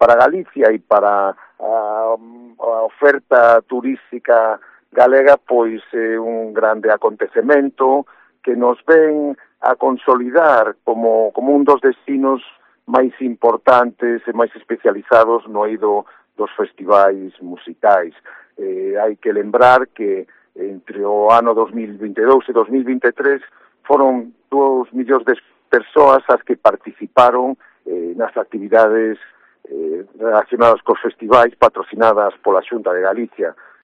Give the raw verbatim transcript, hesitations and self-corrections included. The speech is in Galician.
para Galicia e para a, a oferta turística galega, pois é un grande acontecemento que nos ven a consolidar como, como un dos destinos máis importantes e máis especializados no eido dos festivais musicais. Eh, hai que lembrar que entre o ano dos mil vinte e dous e dos mil vinte e tres foron dous millóns de persoas as que participaron eh, nas actividades eh, relacionadas cos festivais patrocinadas pola Xunta de Galicia.